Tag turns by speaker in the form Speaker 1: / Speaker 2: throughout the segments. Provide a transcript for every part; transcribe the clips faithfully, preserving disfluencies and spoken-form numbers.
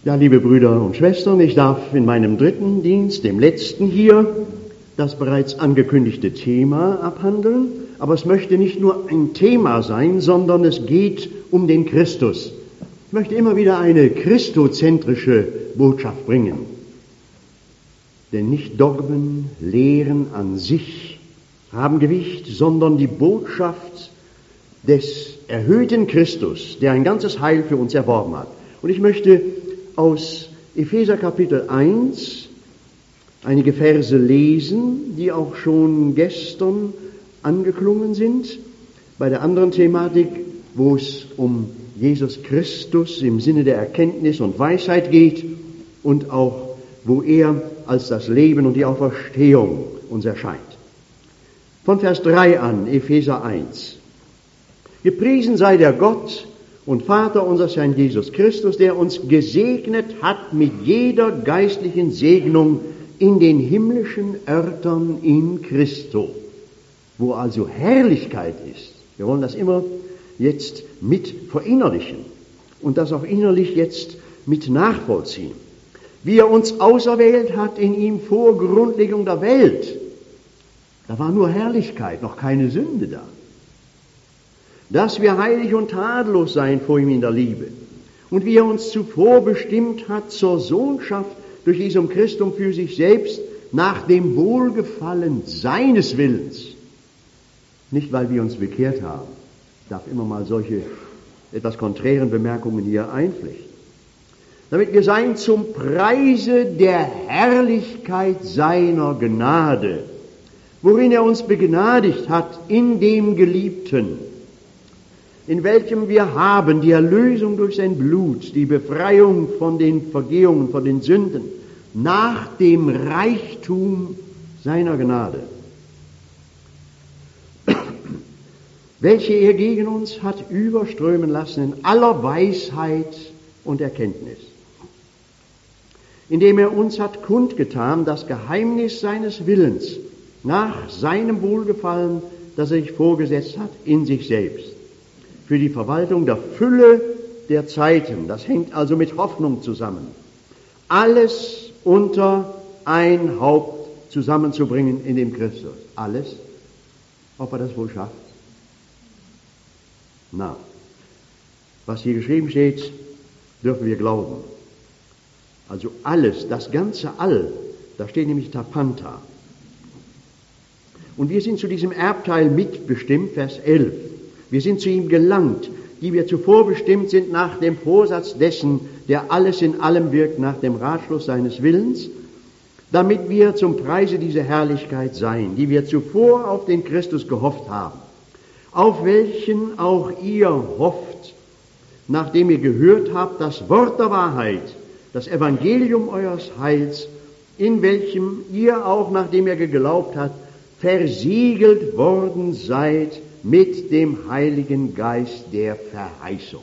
Speaker 1: Ja, liebe Brüder und Schwestern, ich darf in meinem dritten Dienst, dem letzten hier, das bereits angekündigte Thema abhandeln. Aber es möchte nicht nur ein Thema sein, sondern es geht um den Christus. Ich möchte immer wieder eine christozentrische Botschaft bringen. Denn nicht Dogmen, Lehren an sich haben Gewicht, sondern die Botschaft des erhöhten Christus, der ein ganzes Heil für uns erworben hat. Und ich möchte aus Epheser Kapitel eins einige Verse lesen, die auch schon gestern angeklungen sind, bei der anderen Thematik, wo es um Jesus Christus im Sinne der Erkenntnis und Weisheit geht und auch, wo er als das Leben und die Auferstehung uns erscheint. Von Vers drei an, Epheser eins. Gepriesen sei der Gott und Vater unseres Herrn Jesus Christus, der uns gesegnet hat mit jeder geistlichen Segnung in den himmlischen Örtern in Christo, wo also Herrlichkeit ist. Wir wollen das immer jetzt mit verinnerlichen und das auch innerlich jetzt mit nachvollziehen. Wie er uns auserwählt hat in ihm vor Grundlegung der Welt, da war nur Herrlichkeit, noch keine Sünde da. Dass wir heilig und tadellos seien vor ihm in der Liebe. Und wie er uns zuvor bestimmt hat zur Sohnschaft durch Jesum Christum für sich selbst nach dem Wohlgefallen seines Willens. Nicht, weil wir uns bekehrt haben. Ich darf immer mal solche etwas konträren Bemerkungen hier einflechten. Damit wir seien zum Preise der Herrlichkeit seiner Gnade, worin er uns begnadigt hat in dem Geliebten, in welchem wir haben die Erlösung durch sein Blut, die Befreiung von den Vergehungen, von den Sünden, nach dem Reichtum seiner Gnade, welche er gegen uns hat überströmen lassen in aller Weisheit und Erkenntnis, indem er uns hat kundgetan das Geheimnis seines Willens nach seinem Wohlgefallen, das er sich vorgesetzt hat in sich selbst, für die Verwaltung der Fülle der Zeiten. Das hängt also mit Hoffnung zusammen. Alles unter ein Haupt zusammenzubringen in dem Christus. Alles. Ob er das wohl schafft? Na, was hier geschrieben steht, dürfen wir glauben. Also alles, das ganze All, da steht nämlich Tapanta. Und wir sind zu diesem Erbteil mitbestimmt, Vers elf. Wir sind zu ihm gelangt, die wir zuvor bestimmt sind nach dem Vorsatz dessen, der alles in allem wirkt, nach dem Ratschluss seines Willens, damit wir zum Preise dieser Herrlichkeit seien, die wir zuvor auf den Christus gehofft haben, auf welchen auch ihr hofft, nachdem ihr gehört habt, das Wort der Wahrheit, das Evangelium eures Heils, in welchem ihr auch, nachdem ihr geglaubt habt, versiegelt worden seid mit dem Heiligen Geist der Verheißung.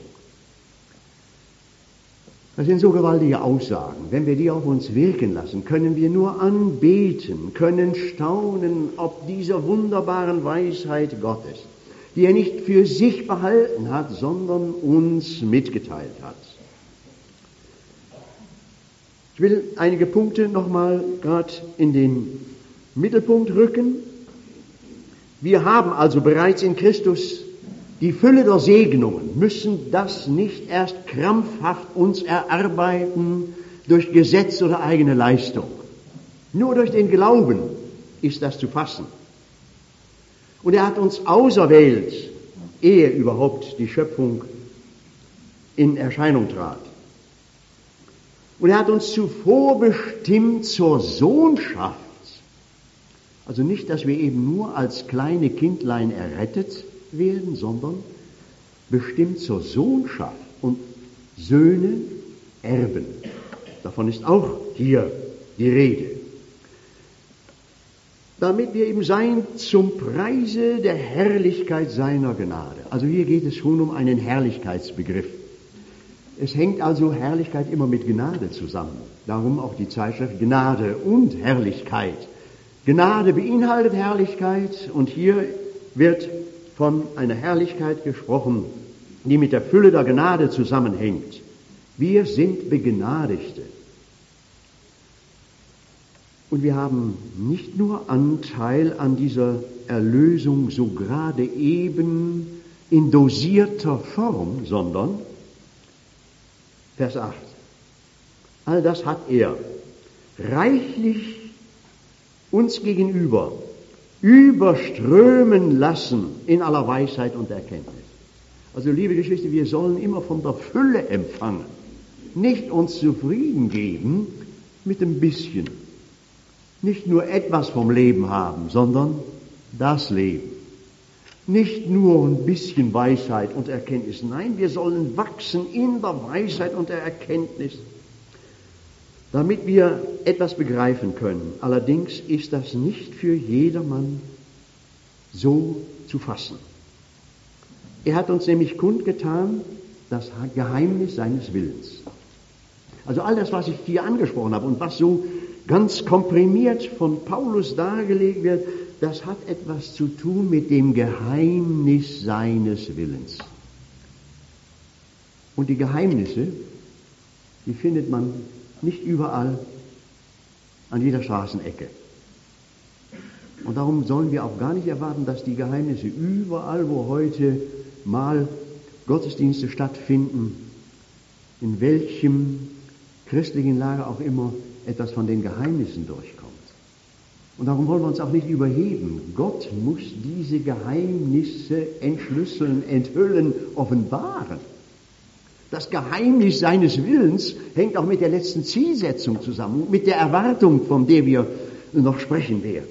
Speaker 1: Das sind so gewaltige Aussagen. Wenn wir die auf uns wirken lassen, können wir nur anbeten, können staunen ob dieser wunderbaren Weisheit Gottes, die er nicht für sich behalten hat, sondern uns mitgeteilt hat. Ich will einige Punkte nochmal gerade in den Mittelpunkt rücken. Wir haben also bereits in Christus die Fülle der Segnungen, müssen das nicht erst krampfhaft uns erarbeiten durch Gesetz oder eigene Leistung. Nur durch den Glauben ist das zu fassen. Und er hat uns auserwählt, ehe überhaupt die Schöpfung in Erscheinung trat. Und er hat uns zuvor bestimmt zur Sohnschaft. Also nicht, dass wir eben nur als kleine Kindlein errettet werden, sondern bestimmt zur Sohnschaft und Söhne erben. Davon ist auch hier die Rede. Damit wir eben sein zum Preise der Herrlichkeit seiner Gnade. Also hier geht es schon um einen Herrlichkeitsbegriff. Es hängt also Herrlichkeit immer mit Gnade zusammen. Darum auch die Zeitschrift Gnade und Herrlichkeit. Gnade beinhaltet Herrlichkeit und hier wird von einer Herrlichkeit gesprochen, die mit der Fülle der Gnade zusammenhängt. Wir sind Begnadigte. Und wir haben nicht nur Anteil an dieser Erlösung so gerade eben in dosierter Form, sondern, Vers acht, all das hat er reichlich uns gegenüber überströmen lassen in aller Weisheit und Erkenntnis. Also liebe Geschwister, wir sollen immer von der Fülle empfangen, nicht uns zufrieden geben mit ein bisschen. Nicht nur etwas vom Leben haben, sondern das Leben. Nicht nur ein bisschen Weisheit und Erkenntnis. Nein, wir sollen wachsen in der Weisheit und der Erkenntnis, damit wir etwas begreifen können. Allerdings ist das nicht für jedermann so zu fassen. Er hat uns nämlich kundgetan, das Geheimnis seines Willens. Also all das, was ich hier angesprochen habe und was so ganz komprimiert von Paulus dargelegt wird, das hat etwas zu tun mit dem Geheimnis seines Willens. Und die Geheimnisse, die findet man nicht überall an jeder Straßenecke. Und darum sollen wir auch gar nicht erwarten, dass die Geheimnisse überall, wo heute mal Gottesdienste stattfinden, in welchem christlichen Lager auch immer, etwas von den Geheimnissen durchkommt. Und darum wollen wir uns auch nicht überheben. Gott muss diese Geheimnisse entschlüsseln, enthüllen, offenbaren. Das Geheimnis seines Willens hängt auch mit der letzten Zielsetzung zusammen, mit der Erwartung, von der wir noch sprechen werden.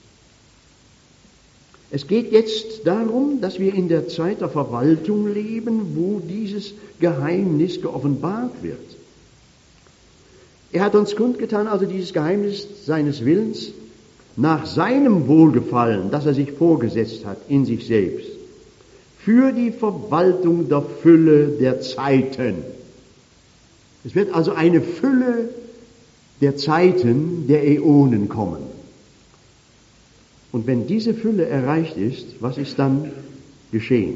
Speaker 1: Es geht jetzt darum, dass wir in der Zeit der Verwaltung leben, wo dieses Geheimnis geoffenbart wird. Er hat uns kundgetan, also dieses Geheimnis seines Willens, nach seinem Wohlgefallen, das er sich vorgesetzt hat in sich selbst, für die Verwaltung der Fülle der Zeiten. Es wird also eine Fülle der Zeiten, der Äonen kommen. Und wenn diese Fülle erreicht ist, was ist dann geschehen?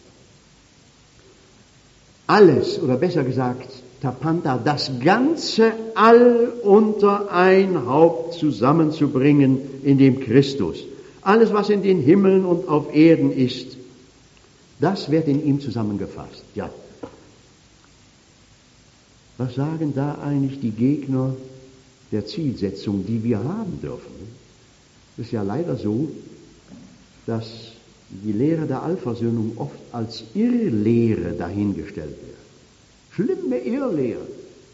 Speaker 1: Alles, oder besser gesagt, Tapanta, das ganze All unter ein Haupt zusammenzubringen, in dem Christus, alles was in den Himmeln und auf Erden ist, das wird in ihm zusammengefasst. Ja. Was sagen da eigentlich die Gegner der Zielsetzung, die wir haben dürfen? Es ist ja leider so, dass die Lehre der Allversöhnung oft als Irrlehre dahingestellt wird. Schlimme Irrlehre.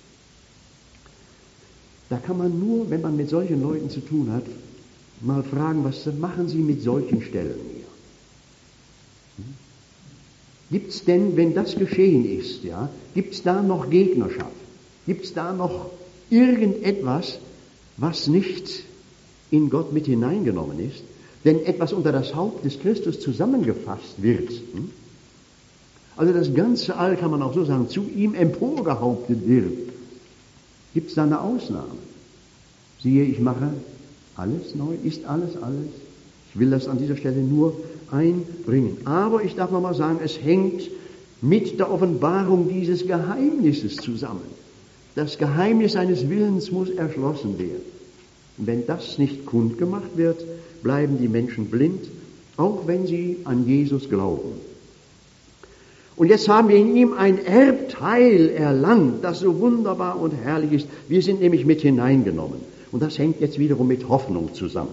Speaker 1: Da kann man nur, wenn man mit solchen Leuten zu tun hat, mal fragen, was machen sie mit solchen Stellen hier? Hm? Gibt es denn, wenn das geschehen ist, ja, gibt es da noch Gegnerschaft? Gibt es da noch irgendetwas, was nicht in Gott mit hineingenommen ist? Wenn etwas unter das Haupt des Christus zusammengefasst wird, hm? Also das ganze All, kann man auch so sagen, zu ihm emporgehauptet wird, gibt es da eine Ausnahme. Siehe, ich mache alles neu, ist alles alles. Ich will das an dieser Stelle nur einbringen. Aber ich darf nochmal sagen, es hängt mit der Offenbarung dieses Geheimnisses zusammen. Das Geheimnis seines Willens muss erschlossen werden. Und wenn das nicht kundgemacht wird, bleiben die Menschen blind, auch wenn sie an Jesus glauben. Und jetzt haben wir in ihm ein Erbteil erlangt, das so wunderbar und herrlich ist. Wir sind nämlich mit hineingenommen. Und das hängt jetzt wiederum mit Hoffnung zusammen.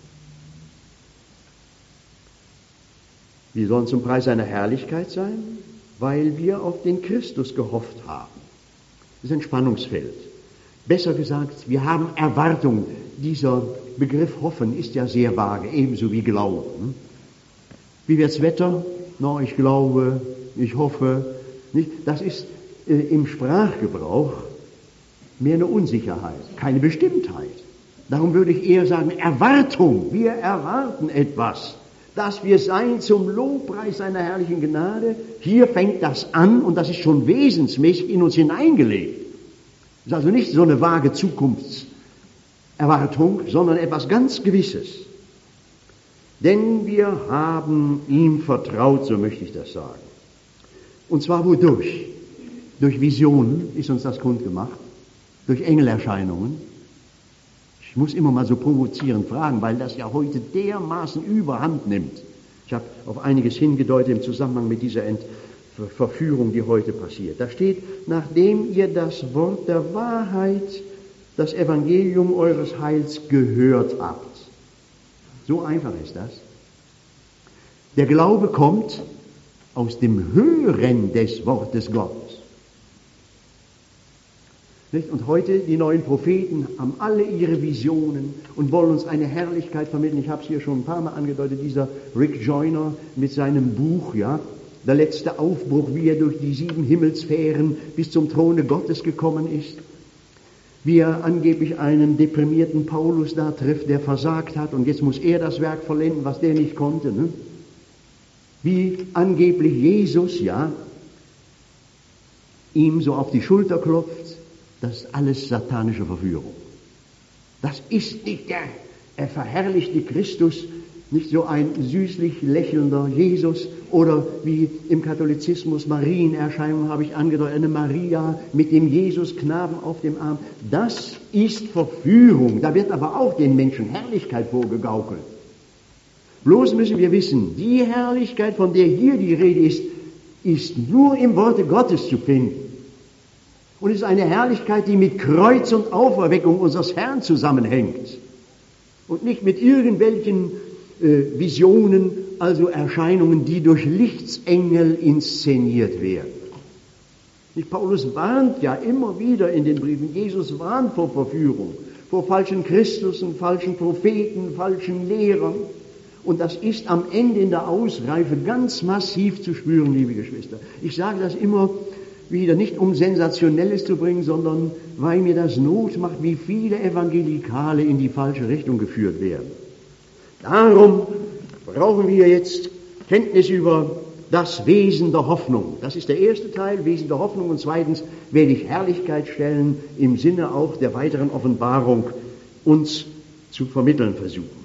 Speaker 1: Wir sollen zum Preis seiner Herrlichkeit sein, weil wir auf den Christus gehofft haben. Das ist ein Spannungsfeld. Besser gesagt, wir haben Erwartungen. Dieser Begriff hoffen ist ja sehr vage, ebenso wie Glauben. Wie wird's Wetter? No, ich glaube, ich hoffe. Nicht? Das ist äh, im Sprachgebrauch mehr eine Unsicherheit, keine Bestimmtheit. Darum würde ich eher sagen, Erwartung. Wir erwarten etwas, dass wir sein zum Lobpreis seiner herrlichen Gnade. Hier fängt das an und das ist schon wesensmäßig in uns hineingelegt. Das ist also nicht so eine vage Zukunftserwartung, sondern etwas ganz Gewisses. Denn wir haben ihm vertraut, so möchte ich das sagen. Und zwar wodurch? Durch Visionen ist uns das kundgemacht, durch Engelerscheinungen. Ich muss immer mal so provozierend fragen, weil das ja heute dermaßen überhand nimmt. Ich habe auf einiges hingedeutet im Zusammenhang mit dieser Ent- Verführung, die heute passiert. Da steht, nachdem ihr das Wort der Wahrheit, das Evangelium eures Heils gehört habt. So einfach ist das. Der Glaube kommt aus dem Hören des Wortes Gottes. Nicht? Und heute, die neuen Propheten haben alle ihre Visionen und wollen uns eine Herrlichkeit vermitteln. Ich habe es hier schon ein paar Mal angedeutet, dieser Rick Joyner mit seinem Buch, ja, der letzte Aufbruch, wie er durch die sieben Himmelssphären bis zum Throne Gottes gekommen ist. Wie er angeblich einen deprimierten Paulus da trifft, der versagt hat und jetzt muss er das Werk vollenden, was der nicht konnte. Ne? Wie angeblich Jesus, ja, ihm so auf die Schulter klopft. Das ist alles satanische Verführung. Das ist nicht der, er verherrlichte Christus, nicht so ein süßlich lächelnder Jesus oder wie im Katholizismus Marienerscheinung habe ich angedeutet, eine Maria mit dem Jesus-Knaben auf dem Arm. Das ist Verführung. Da wird aber auch den Menschen Herrlichkeit vorgegaukelt. Bloß müssen wir wissen, die Herrlichkeit, von der hier die Rede ist, ist nur im Worte Gottes zu finden. Und es ist eine Herrlichkeit, die mit Kreuz und Auferweckung unseres Herrn zusammenhängt. Und nicht mit irgendwelchen äh, Visionen, also Erscheinungen, die durch Lichtsengel inszeniert werden. Nicht, Paulus warnt ja immer wieder in den Briefen, Jesus warnt vor Verführung, vor falschen Christusen, falschen Propheten, falschen Lehrern. Und das ist am Ende in der Ausreife ganz massiv zu spüren, liebe Geschwister. Ich sage das immer wieder nicht, um Sensationelles zu bringen, sondern weil mir das Not macht, wie viele Evangelikale in die falsche Richtung geführt werden. Darum brauchen wir jetzt Kenntnis über das Wesen der Hoffnung. Das ist der erste Teil, Wesen der Hoffnung. Und zweitens werde ich Herrlichkeit stellen im Sinne auch der weiteren Offenbarung uns zu vermitteln versuchen.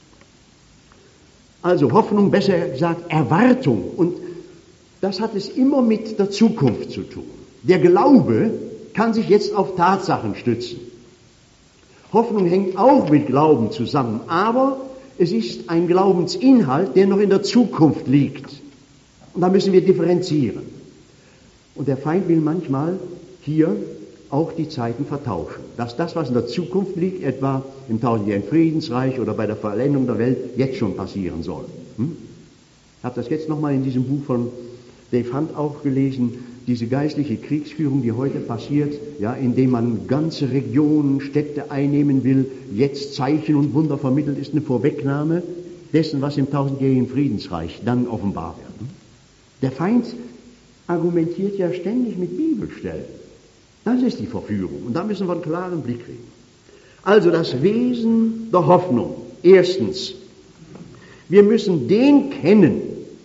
Speaker 1: Also Hoffnung, besser gesagt Erwartung. Und das hat es immer mit der Zukunft zu tun. Der Glaube kann sich jetzt auf Tatsachen stützen. Hoffnung hängt auch mit Glauben zusammen, aber es ist ein Glaubensinhalt, der noch in der Zukunft liegt. Und da müssen wir differenzieren. Und der Feind will manchmal hier auch die Zeiten vertauschen. Dass das, was in der Zukunft liegt, etwa im tausendjährigen Friedensreich oder bei der Vollendung der Welt, jetzt schon passieren soll. Hm? Ich habe das jetzt nochmal in diesem Buch von Dave Hunt auch gelesen, diese geistliche Kriegsführung, die heute passiert, ja, indem man ganze Regionen, Städte einnehmen will, jetzt Zeichen und Wunder vermittelt, ist eine Vorwegnahme dessen, was im tausendjährigen Friedensreich dann offenbar wird. Der Feind argumentiert ja ständig mit Bibelstellen. Das ist die Verführung. Und da müssen wir einen klaren Blick kriegen. Also das Wesen der Hoffnung. Erstens, wir müssen den kennen,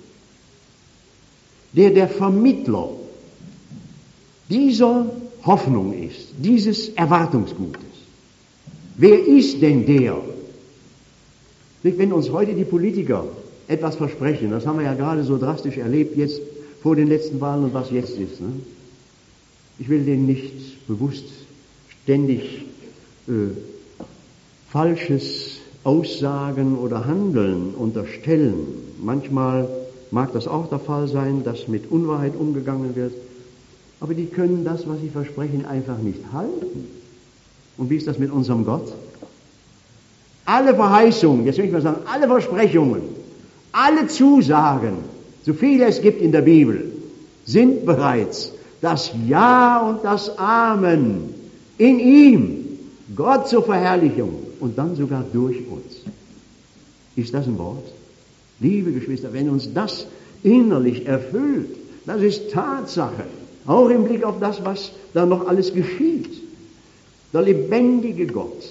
Speaker 1: der der Vermittler dieser Hoffnung ist, dieses Erwartungsgutes. Wer ist denn der? Wenn uns heute die Politiker etwas versprechen, das haben wir ja gerade so drastisch erlebt, jetzt vor den letzten Wahlen und was jetzt ist. Ne? Ich will denen nicht bewusst ständig äh, falsches Aussagen oder Handeln unterstellen. Manchmal mag das auch der Fall sein, dass mit Unwahrheit umgegangen wird. Aber die können das, was sie versprechen, einfach nicht halten. Und wie ist das mit unserem Gott? Alle Verheißungen, jetzt will ich mal sagen, alle Versprechungen, alle Zusagen, so viele es gibt in der Bibel, sind bereits das Ja und das Amen in ihm, Gott zur Verherrlichung und dann sogar durch uns. Ist das ein Wort? Liebe Geschwister, wenn uns das innerlich erfüllt, das ist Tatsache, auch im Blick auf das, was da noch alles geschieht. Der lebendige Gott,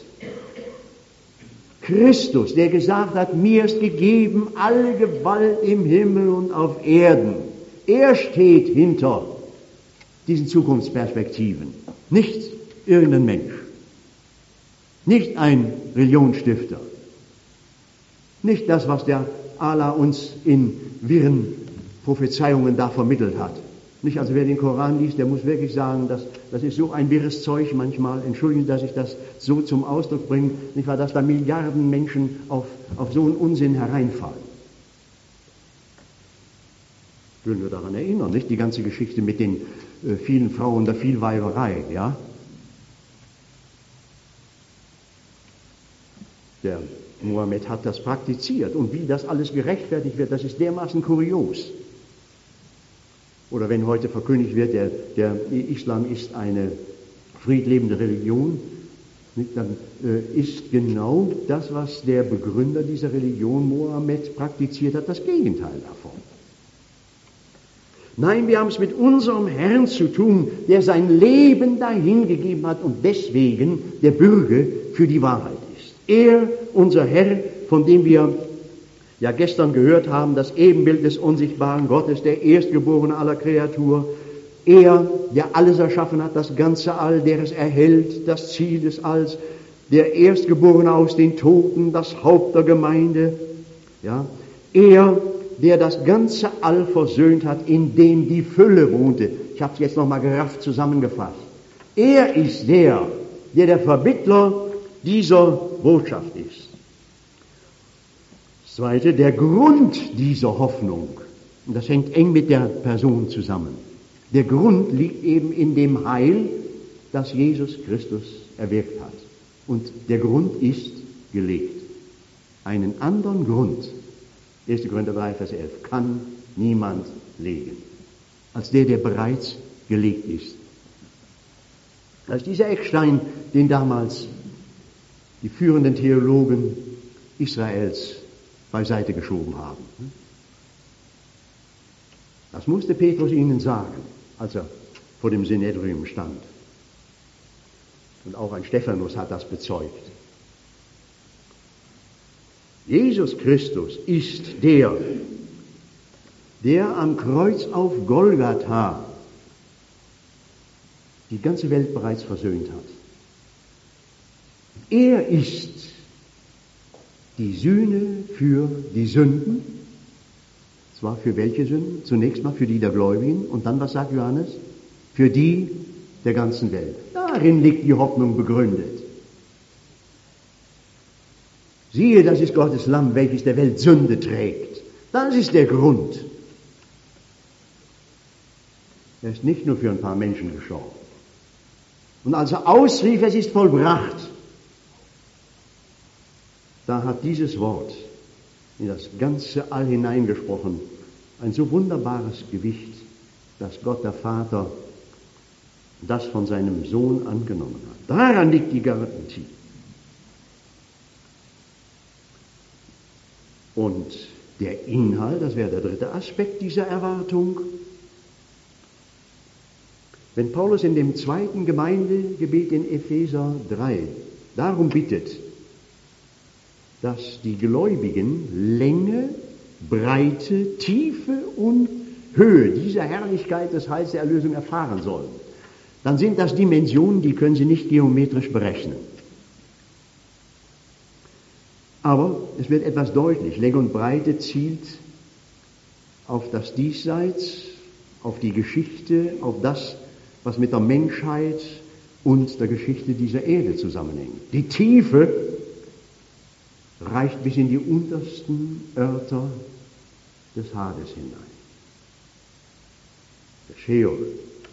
Speaker 1: Christus, der gesagt hat, mir ist gegeben alle Gewalt im Himmel und auf Erden. Er steht hinter diesen Zukunftsperspektiven, nicht irgendein Mensch, nicht ein Religionsstifter, nicht das, was der Allah uns in wirren Prophezeiungen da vermittelt hat. Nicht, also wer den Koran liest, der muss wirklich sagen, dass, das ist so ein wirres Zeug manchmal, entschuldigen, dass ich das so zum Ausdruck bringe, nicht wahr, dass da Milliarden Menschen auf, auf so einen Unsinn hereinfallen. Ich will nur daran erinnern, nicht, die ganze Geschichte mit den äh, vielen Frauen, der Vielweiberei, ja. Der Mohammed hat das praktiziert und wie das alles gerechtfertigt wird, das ist dermaßen kurios. Oder wenn heute verkündigt wird, der, der Islam ist eine friedlebende Religion, nicht, dann äh, ist genau das, was der Begründer dieser Religion, Mohammed, praktiziert hat, das Gegenteil davon. Nein, wir haben es mit unserem Herrn zu tun, der sein Leben dahingegeben hat und deswegen der Bürger für die Wahrheit ist. Er, unser Herr, von dem wir ja gestern gehört haben, das Ebenbild des unsichtbaren Gottes, der Erstgeborene aller Kreatur, er, der alles erschaffen hat, das ganze All, der es erhält, das Ziel des Alls, der Erstgeborene aus den Toten, das Haupt der Gemeinde, ja, er, der das ganze All versöhnt hat, in dem die Fülle wohnte. Ich habe es jetzt nochmal gerafft zusammengefasst. Er ist der, der der Vermittler dieser Botschaft ist. Das Zweite, der Grund dieser Hoffnung. Und das hängt eng mit der Person zusammen. Der Grund liegt eben in dem Heil, das Jesus Christus erwirkt hat. Und der Grund ist gelegt. Einen anderen Grund, erster Korinther drei, Vers elf, kann niemand legen, als der, der bereits gelegt ist. Das ist dieser Eckstein, den damals die führenden Theologen Israels beiseite geschoben haben. Das musste Petrus ihnen sagen, als er vor dem Synedrium stand. Und auch ein Stephanus hat das bezeugt. Jesus Christus ist der, der am Kreuz auf Golgatha die ganze Welt bereits versöhnt hat. Er ist die Sühne für die Sünden. Zwar für welche Sünden? Zunächst mal für die der Gläubigen. Und dann, was sagt Johannes? Für die der ganzen Welt. Darin liegt die Hoffnung begründet. Siehe, das ist Gottes Lamm, welches der Welt Sünde trägt. Das ist der Grund. Er ist nicht nur für ein paar Menschen gestorben. Und als er ausrief, es ist vollbracht, da hat dieses Wort in das ganze All hineingesprochen, ein so wunderbares Gewicht, dass Gott der Vater das von seinem Sohn angenommen hat. Daran liegt die Garantie. Und der Inhalt, das wäre der dritte Aspekt dieser Erwartung. Wenn Paulus in dem zweiten Gemeindegebet in Epheser drei darum bittet, dass die Gläubigen Länge, Breite, Tiefe und Höhe dieser Herrlichkeit des Heils der Erlösung erfahren sollen, dann sind das Dimensionen, die können Sie nicht geometrisch berechnen. Aber es wird etwas deutlich. Länge und Breite zielt auf das Diesseits, auf die Geschichte, auf das, was mit der Menschheit und der Geschichte dieser Erde zusammenhängt. Die Tiefe reicht bis in die untersten Örter des Hades hinein. Der Scheol.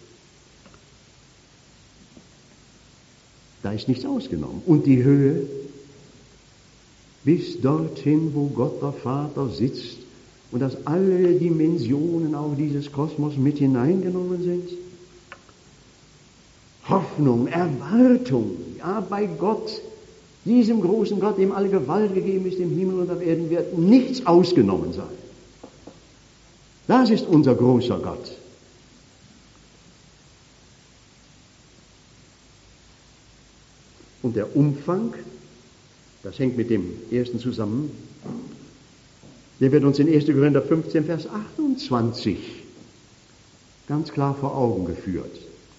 Speaker 1: Da ist nichts ausgenommen. Und die Höhe bis dorthin, wo Gott der Vater sitzt und dass alle Dimensionen auch dieses Kosmos mit hineingenommen sind. Hoffnung, Erwartung, ja, bei Gott, diesem großen Gott, dem alle Gewalt gegeben ist im Himmel und auf Erden, wird nichts ausgenommen sein. Das ist unser großer Gott. Und der Umfang, das hängt mit dem ersten zusammen, der wird uns in erster Korinther fünfzehn, Vers achtundzwanzig ganz klar vor Augen geführt.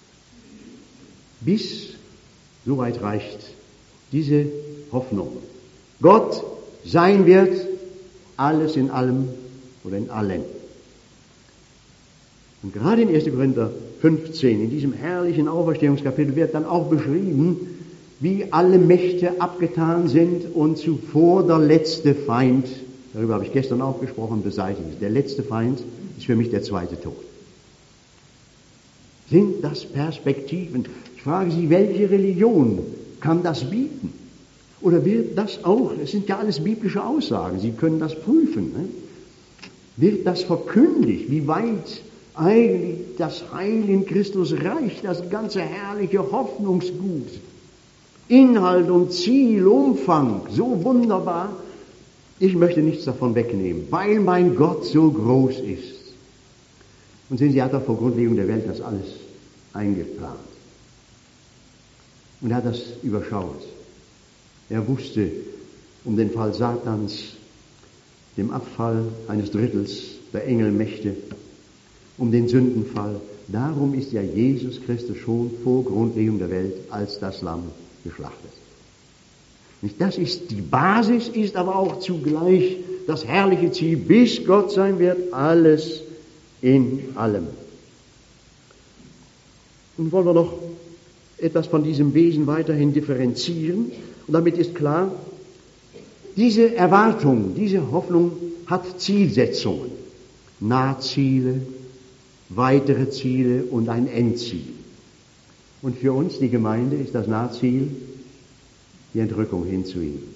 Speaker 1: Bis, soweit reicht diese Hoffnung. Gott sein wird alles in allem oder in allen. Und gerade in erster Korinther fünfzehn, in diesem herrlichen Auferstehungskapitel, wird dann auch beschrieben, wie alle Mächte abgetan sind und zuvor der letzte Feind, darüber habe ich gestern auch gesprochen, beseitigt ist. Der letzte Feind ist für mich der zweite Tod. Sind das Perspektiven? Ich frage Sie, welche Religion kann das bieten? Oder wird das auch, es sind ja alles biblische Aussagen, Sie können das prüfen, ne? Wird das verkündigt, wie weit eigentlich das Heil in Christus reicht, das ganze herrliche Hoffnungsgut, Inhalt und Ziel, Umfang, so wunderbar. Ich möchte nichts davon wegnehmen, weil mein Gott so groß ist. Und sehen Sie, er hat doch vor Grundlegung der Welt das alles eingeplant. Und er hat das überschaut. Er wusste um den Fall Satans, dem Abfall eines Drittels der Engelmächte, um den Sündenfall. Darum ist ja Jesus Christus schon vor Grundlegung der Welt als das Lamm geschlachtet. Nicht, das ist die Basis, ist aber auch zugleich das herrliche Ziel, bis Gott sein wird, alles in allem. Und wollen wir noch etwas von diesem Wesen weiterhin differenzieren. Und damit ist klar, diese Erwartung, diese Hoffnung hat Zielsetzungen, Nahziele, weitere Ziele und ein Endziel. Und für uns, die Gemeinde, ist das Nahziel die Entrückung hin zu ihm.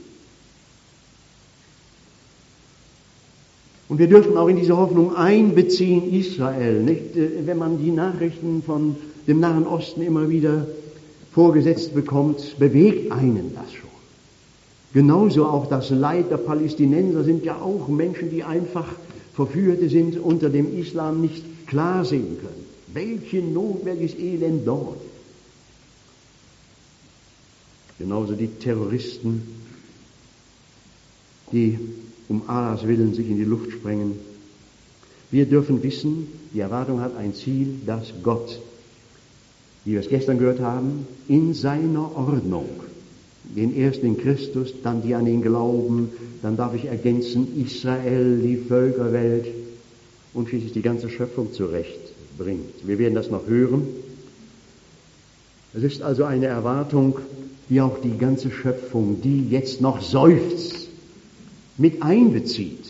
Speaker 1: Und wir dürfen auch in diese Hoffnung einbeziehen Israel. Nicht? Wenn man die Nachrichten von dem Nahen Osten immer wieder vorgesetzt bekommt, bewegt einen das schon. Genauso auch das Leid der Palästinenser sind ja auch Menschen, die einfach Verführte sind, unter dem Islam nicht klar sehen können. Welche Not, welches Elend dort. Genauso die Terroristen, die um Allahs Willen sich in die Luft sprengen. Wir dürfen wissen, die Erwartung hat ein Ziel, dass Gott, wie wir es gestern gehört haben, in seiner Ordnung, den ersten in Christus, dann die an ihn glauben, dann darf ich ergänzen, Israel, die Völkerwelt und schließlich die ganze Schöpfung zurechtbringt. Wir werden das noch hören. Es ist also eine Erwartung, die auch die ganze Schöpfung, die jetzt noch seufzt, mit einbezieht.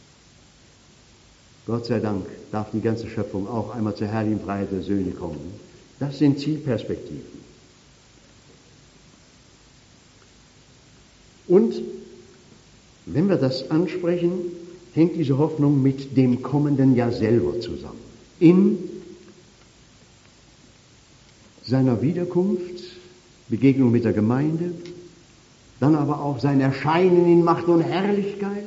Speaker 1: Gott sei Dank darf die ganze Schöpfung auch einmal zur herrlichen Freiheit der Söhne kommen. Das sind Zielperspektiven. Und wenn wir das ansprechen, hängt diese Hoffnung mit dem kommenden Jahr selber zusammen. In seiner Wiederkunft, Begegnung mit der Gemeinde, dann aber auch sein Erscheinen in Macht und Herrlichkeit,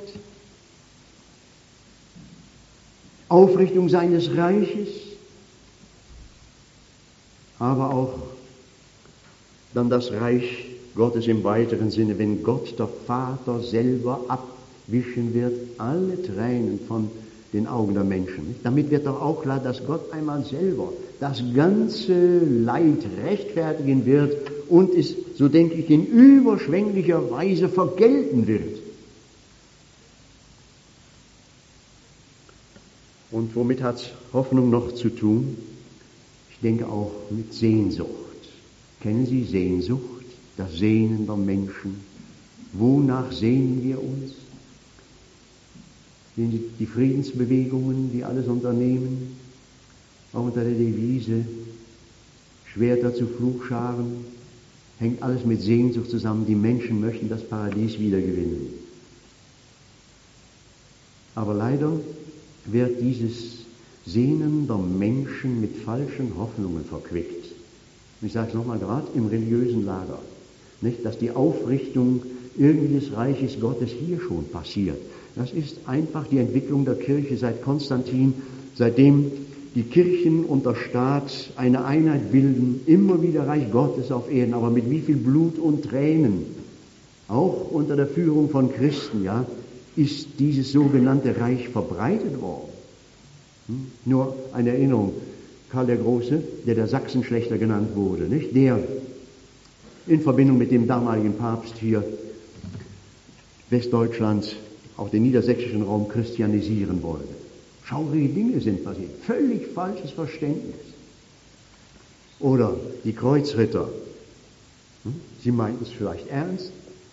Speaker 1: Aufrichtung seines Reiches, aber auch dann das Reich Gottes im weiteren Sinne, wenn Gott, der Vater, selber abwischen wird, alle Tränen von den Augen der Menschen. Damit wird doch auch klar, dass Gott einmal selber das ganze Leid rechtfertigen wird und es, so denke ich, in überschwänglicher Weise vergelten wird. Und womit hat Hoffnung noch zu tun? Ich denke auch mit Sehnsucht. Kennen Sie Sehnsucht? Das Sehnen der Menschen. Wonach sehnen wir uns? Die, die Friedensbewegungen, die alles unternehmen, auch unter der Devise Schwerter zu Fluchscharen, hängt alles mit Sehnsucht zusammen. Die Menschen möchten das Paradies wiedergewinnen. Aber leider wird dieses Sehnen der Menschen mit falschen Hoffnungen verquickt. Ich sage es nochmal, gerade im religiösen Lager. Nicht, dass die Aufrichtung irgendwie des Reiches Gottes hier schon passiert. Das ist einfach die Entwicklung der Kirche seit Konstantin, seitdem die Kirchen und der Staat eine Einheit bilden, immer wieder Reich Gottes auf Erden, aber mit wie viel Blut und Tränen, auch unter der Führung von Christen, ja, ist dieses sogenannte Reich verbreitet worden. Hm? Nur eine Erinnerung, Karl der Große, der der Sachsenschlächter genannt wurde, nicht? Der in Verbindung mit dem damaligen Papst hier Westdeutschland, auch den niedersächsischen Raum christianisieren wollte. Schaurige Dinge sind passiert. Völlig falsches Verständnis. Oder die Kreuzritter. Sie meinten es vielleicht ernst,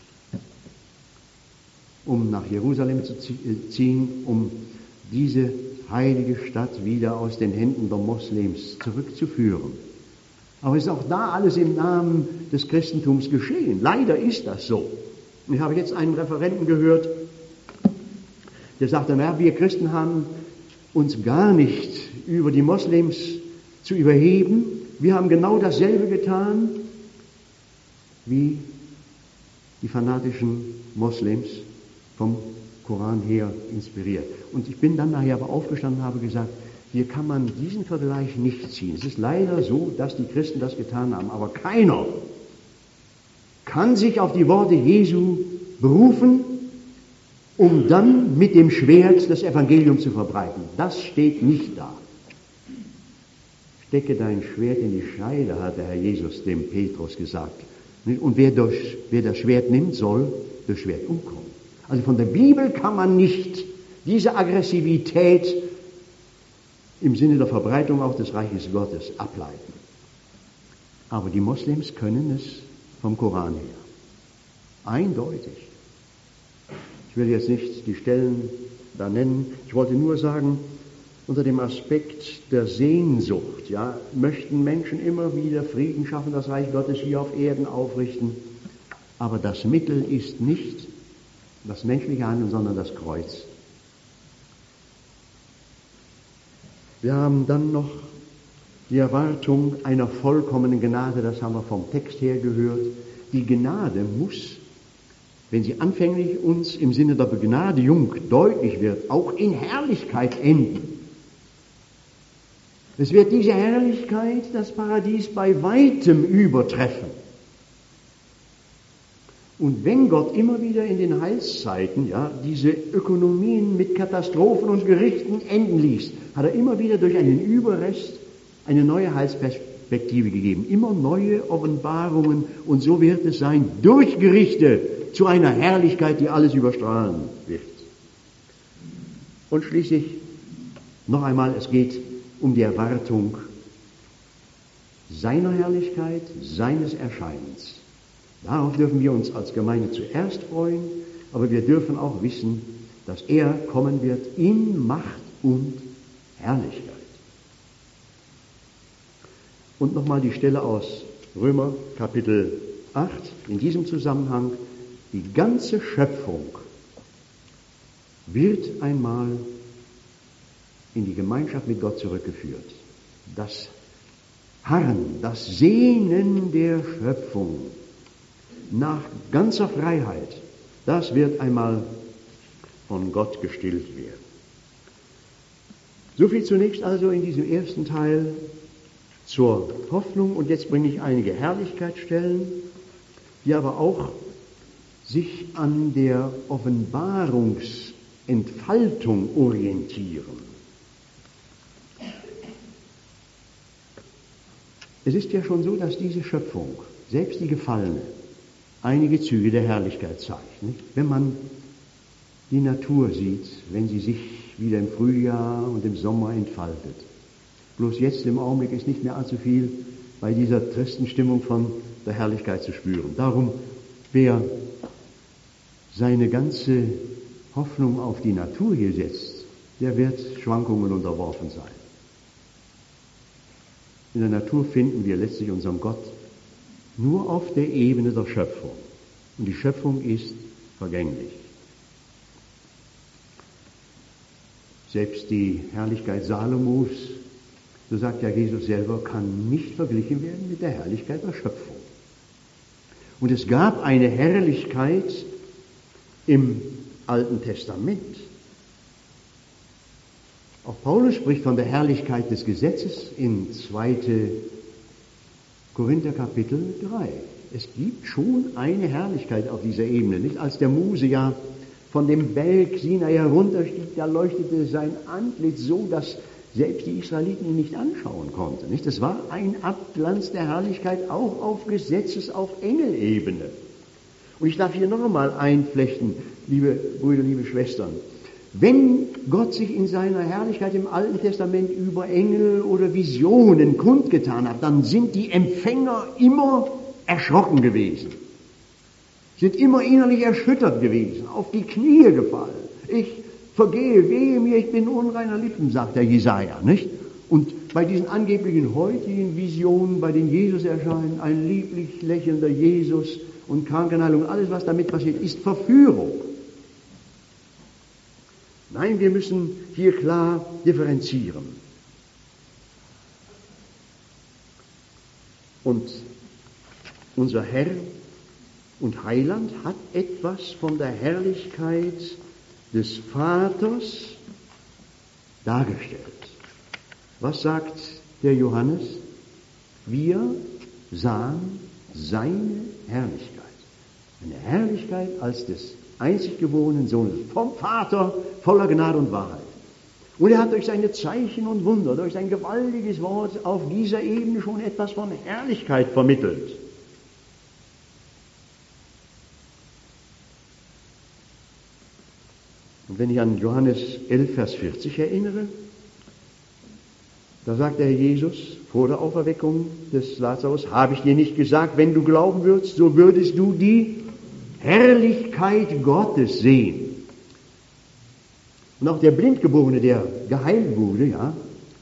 Speaker 1: um nach Jerusalem zu ziehen, um diese heilige Stadt wieder aus den Händen der Moslems zurückzuführen. Aber es ist auch da alles im Namen des Christentums geschehen. Leider ist das so. Ich habe jetzt einen Referenten gehört, der sagte, na, wir Christen haben uns gar nicht über die Moslems zu überheben. Wir haben genau dasselbe getan wie die fanatischen Moslems vom Koran her inspiriert. Und ich bin dann nachher aber aufgestanden und habe gesagt, hier kann man diesen Vergleich nicht ziehen. Es ist leider so, dass die Christen das getan haben, aber keiner kann sich auf die Worte Jesu berufen, um dann mit dem Schwert das Evangelium zu verbreiten. Das steht nicht da. Stecke dein Schwert in die Scheide, hat der Herr Jesus dem Petrus gesagt. Und wer, durch, wer das Schwert nimmt, soll durch Schwert umkommen. Also von der Bibel kann man nicht diese Aggressivität im Sinne der Verbreitung auch des Reiches Gottes ableiten. Aber die Moslems können es vom Koran her. Eindeutig. Ich will jetzt nicht die Stellen da nennen. Ich wollte nur sagen, unter dem Aspekt der Sehnsucht, ja, möchten Menschen immer wieder Frieden schaffen, das Reich Gottes hier auf Erden aufrichten. Aber das Mittel ist nicht das menschliche Handeln, sondern das Kreuz. Wir haben dann noch die Erwartung einer vollkommenen Gnade, das haben wir vom Text her gehört. Die Gnade muss, wenn sie anfänglich uns im Sinne der Begnadigung deutlich wird, auch in Herrlichkeit enden. Es wird diese Herrlichkeit das Paradies bei weitem übertreffen. Und wenn Gott immer wieder in den Heilszeiten, ja, diese Ökonomien mit Katastrophen und Gerichten enden ließ, hat er immer wieder durch einen Überrest eine neue Heilsperspektive gegeben. Immer neue Offenbarungen, und so wird es sein, durch Gerichte zu einer Herrlichkeit, die alles überstrahlen wird. Und schließlich noch einmal, es geht um die Erwartung seiner Herrlichkeit, seines Erscheinens. Darauf dürfen wir uns als Gemeinde zuerst freuen, aber wir dürfen auch wissen, dass er kommen wird in Macht und Herrlichkeit. Und nochmal die Stelle aus Römer Kapitel acht, in diesem Zusammenhang, die ganze Schöpfung wird einmal in die Gemeinschaft mit Gott zurückgeführt. Das Harren, das Sehnen der Schöpfung nach ganzer Freiheit, das wird einmal von Gott gestillt werden. So viel zunächst also in diesem ersten Teil zur Hoffnung, und jetzt bringe ich einige Herrlichkeitsstellen, die aber auch sich an der Offenbarungsentfaltung orientieren. Es ist ja schon so, dass diese Schöpfung, selbst die Gefallene, einige Züge der Herrlichkeit zeigt. Nicht? Wenn man die Natur sieht, wenn sie sich wieder im Frühjahr und im Sommer entfaltet. Bloß jetzt im Augenblick ist nicht mehr allzu viel bei dieser tristen Stimmung von der Herrlichkeit zu spüren. Darum, wer seine ganze Hoffnung auf die Natur hier setzt, der wird Schwankungen unterworfen sein. In der Natur finden wir letztlich unseren Gott nur auf der Ebene der Schöpfung. Und die Schöpfung ist vergänglich. Selbst die Herrlichkeit Salomos, so sagt ja Jesus selber, kann nicht verglichen werden mit der Herrlichkeit der Schöpfung. Und es gab eine Herrlichkeit im Alten Testament. Auch Paulus spricht von der Herrlichkeit des Gesetzes in zweiten Korinther Kapitel drei. Es gibt schon eine Herrlichkeit auf dieser Ebene. Nicht als der Mose ja von dem Berg Sinai herunterstieg, da leuchtete sein Antlitz so, dass selbst die Israeliten ihn nicht anschauen konnten. Nicht? Das war ein Abglanz der Herrlichkeit auch auf Gesetzes-, auf Engelebene. Und ich darf hier noch einmal einflechten, liebe Brüder, liebe Schwestern, Wenn Gott sich in seiner Herrlichkeit im Alten Testament über Engel oder Visionen kundgetan hat, dann sind die Empfänger immer erschrocken gewesen, sind immer innerlich erschüttert gewesen, auf die Knie gefallen. Ich vergehe, wehe mir, ich bin unreiner Lippen, sagt der Jesaja, nicht? Und bei diesen angeblichen heutigen Visionen, bei denen Jesus erscheint, ein lieblich lächelnder Jesus und Krankenheilung, alles was damit passiert, ist Verführung. Nein, wir müssen hier klar differenzieren. Und unser Herr und Heiland hat etwas von der Herrlichkeit des Vaters dargestellt. Was sagt der Johannes? Wir sahen seine Herrlichkeit. Eine Herrlichkeit als des einzig geborenen Sohnes, vom Vater, voller Gnade und Wahrheit. Und er hat durch seine Zeichen und Wunder, durch sein gewaltiges Wort auf dieser Ebene schon etwas von Herrlichkeit vermittelt. Und wenn ich an Johannes elf, Vers vierzig erinnere, da sagt der Herr Jesus vor der Auferweckung des Lazarus, habe ich dir nicht gesagt, wenn du glauben würdest, so würdest du die Herrlichkeit Gottes sehen. Und auch der Blindgeborene, der geheilt wurde, ja,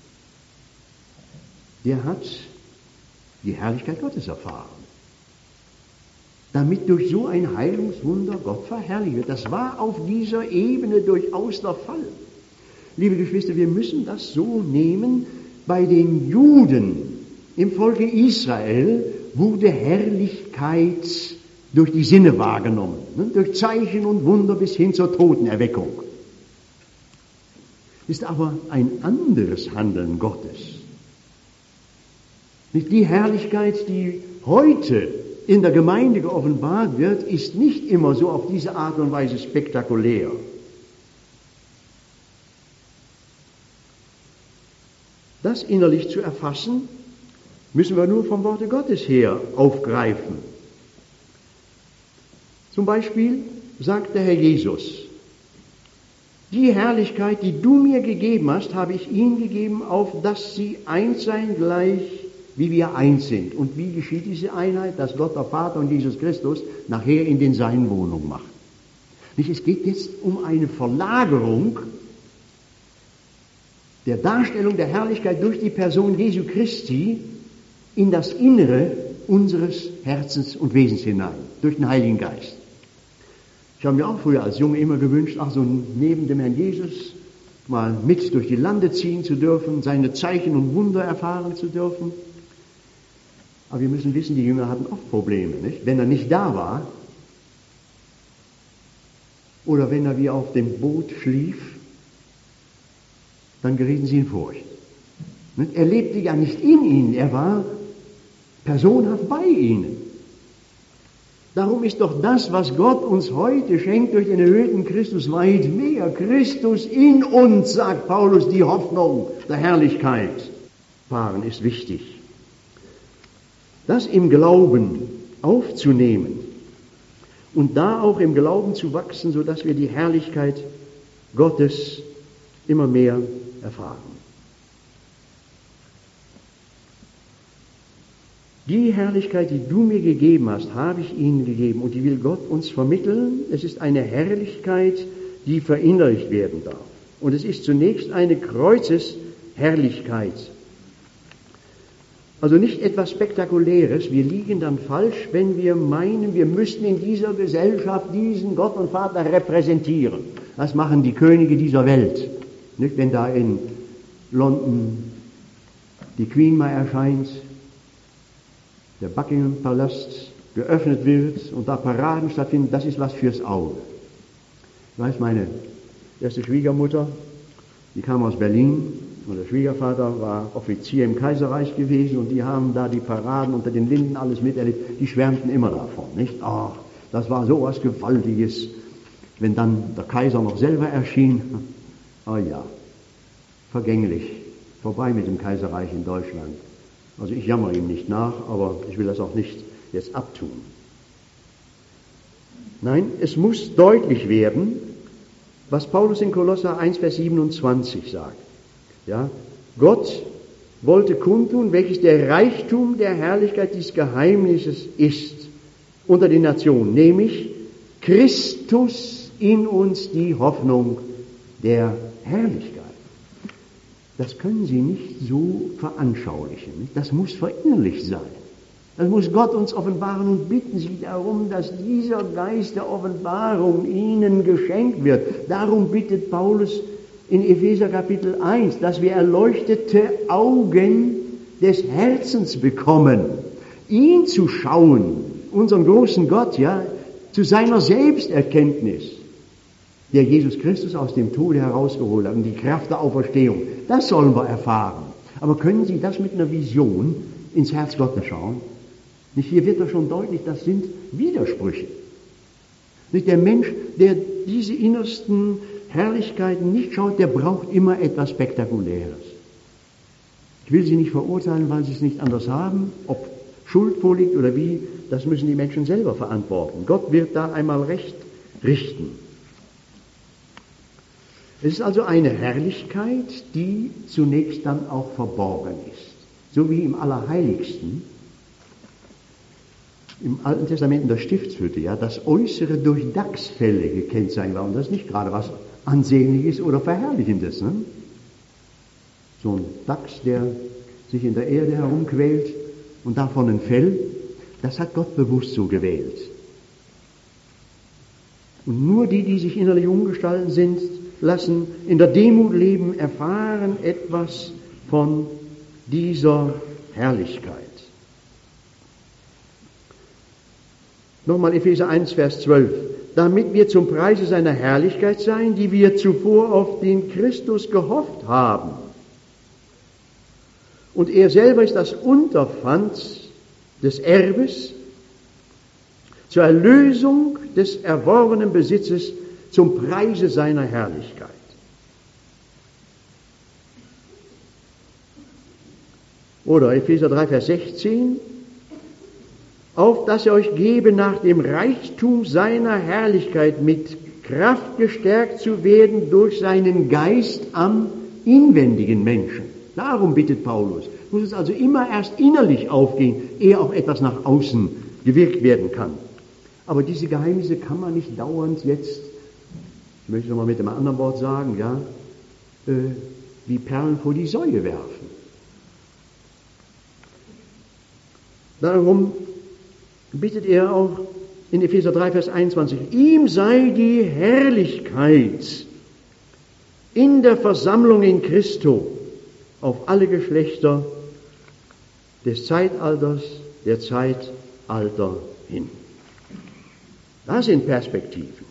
Speaker 1: der hat die Herrlichkeit Gottes erfahren. Damit durch so ein Heilungswunder Gott verherrlicht wird. Das war auf dieser Ebene durchaus der Fall. Liebe Geschwister, wir müssen das so nehmen. Bei den Juden im Volke Israel wurde Herrlichkeit durch die Sinne wahrgenommen, ne? Durch Zeichen und Wunder bis hin zur Totenerweckung. Ist aber ein anderes Handeln Gottes. Nicht die Herrlichkeit, die heute in der Gemeinde geoffenbart wird, ist nicht immer so auf diese Art und Weise spektakulär. Das innerlich zu erfassen, müssen wir nur vom Worte Gottes her aufgreifen. Zum Beispiel sagt der Herr Jesus, die Herrlichkeit, die du mir gegeben hast, habe ich ihnen gegeben, auf dass sie eins seien gleich, wie wir eins sind. Und wie geschieht diese Einheit? Dass Gott der Vater und Jesus Christus nachher in den Seinen Wohnung macht. Nicht, es geht jetzt um eine Verlagerung der Darstellung der Herrlichkeit durch die Person Jesu Christi in das Innere unseres Herzens und Wesens hinein, durch den Heiligen Geist. Ich habe mir auch früher als Junge immer gewünscht, ach so neben dem Herrn Jesus mal mit durch die Lande ziehen zu dürfen, seine Zeichen und Wunder erfahren zu dürfen. Aber wir müssen wissen, die Jünger hatten oft Probleme, nicht? Wenn er nicht da war oder wenn er wie auf dem Boot schlief, dann gerieten sie in Furcht. Er lebte ja nicht in ihnen, er war personhaft bei ihnen. Darum ist doch das, was Gott uns heute schenkt durch den erhöhten Christus, weit mehr. Christus in uns, sagt Paulus, die Hoffnung der Herrlichkeit. Fahren ist wichtig. Das im Glauben aufzunehmen und da auch im Glauben zu wachsen, sodass wir die Herrlichkeit Gottes immer mehr erfahren. Die Herrlichkeit, die du mir gegeben hast, habe ich ihnen gegeben und die will Gott uns vermitteln. Es ist eine Herrlichkeit, die verinnerlicht werden darf. Und es ist zunächst eine Kreuzesherrlichkeit. Also nicht etwas Spektakuläres. Wir liegen dann falsch, wenn wir meinen, wir müssten in dieser Gesellschaft diesen Gott und Vater repräsentieren. Das machen die Könige dieser Welt. Nicht, wenn da in London die Queen mal erscheint, der Buckingham-Palast geöffnet wird und da Paraden stattfinden, das ist was fürs Auge. Ich weiß, meine erste Schwiegermutter, die kam aus Berlin und der Schwiegervater war Offizier im Kaiserreich gewesen und die haben da die Paraden unter den Linden alles miterlebt. Die schwärmten immer davon, nicht? Ach, das war so was Gewaltiges, wenn dann der Kaiser noch selber erschien. Oh ja, vergänglich, vorbei mit dem Kaiserreich in Deutschland. Also ich jammere ihm nicht nach, aber ich will das auch nicht jetzt abtun. Nein, es muss deutlich werden, was Paulus in Kolosser eins, Vers siebenundzwanzig sagt. Ja, Gott wollte kundtun, welches der Reichtum der Herrlichkeit des Geheimnisses ist unter den Nationen, nämlich Christus in uns, die Hoffnung der Herrlichkeit. Das können Sie nicht so veranschaulichen. Das muss verinnerlicht sein. Das muss Gott uns offenbaren, und bitten Sie darum, dass dieser Geist der Offenbarung Ihnen geschenkt wird. Darum bittet Paulus in Epheser Kapitel eins, dass wir erleuchtete Augen des Herzens bekommen, ihn zu schauen, unseren großen Gott, ja, zu seiner Selbsterkenntnis, der Jesus Christus aus dem Tode herausgeholt hat, und die Kraft der Auferstehung. Das sollen wir erfahren. Aber können Sie das mit einer Vision ins Herz Gottes schauen? Nicht, hier wird doch schon deutlich, das sind Widersprüche. Nicht, der Mensch, der diese innersten Herrlichkeiten nicht schaut, der braucht immer etwas Spektakuläres. Ich will Sie nicht verurteilen, weil Sie es nicht anders haben. Ob Schuld vorliegt oder wie, das müssen die Menschen selber verantworten. Gott wird da einmal recht richten. Es ist also eine Herrlichkeit, die zunächst dann auch verborgen ist. So wie im Allerheiligsten, im Alten Testament in der Stiftshütte, ja, das Äußere durch Dachsfelle gekennzeichnet war. Und das ist nicht gerade was Ansehnliches oder Verherrlichendes. Ne? So ein Dachs, der sich in der Erde herumquält und davon ein Fell, das hat Gott bewusst so gewählt. Und nur die, die sich innerlich umgestalten sind, lassen in der Demut leben, erfahren etwas von dieser Herrlichkeit. Nochmal Epheser eins, Vers zwölf. Damit wir zum Preise seiner Herrlichkeit seien, die wir zuvor auf den Christus gehofft haben. Und er selber ist das Unterpfand des Erbes zur Erlösung des erworbenen Besitzes zum Preise seiner Herrlichkeit. Oder Epheser drei, Vers sechzehn. Auf dass er euch gebe, nach dem Reichtum seiner Herrlichkeit mit Kraft gestärkt zu werden durch seinen Geist am inwendigen Menschen. Darum bittet Paulus. Muss es also immer erst innerlich aufgehen, ehe auch etwas nach außen gewirkt werden kann. Aber diese Geheimnisse kann man nicht dauernd jetzt, ich möchte es nochmal mit einem anderen Wort sagen, ja, äh, wie Perlen vor die Säue werfen. Darum bittet er auch in Epheser drei, Vers einundzwanzig, ihm sei die Herrlichkeit in der Versammlung in Christo auf alle Geschlechter des Zeitalters, der Zeitalter hin. Das sind Perspektiven.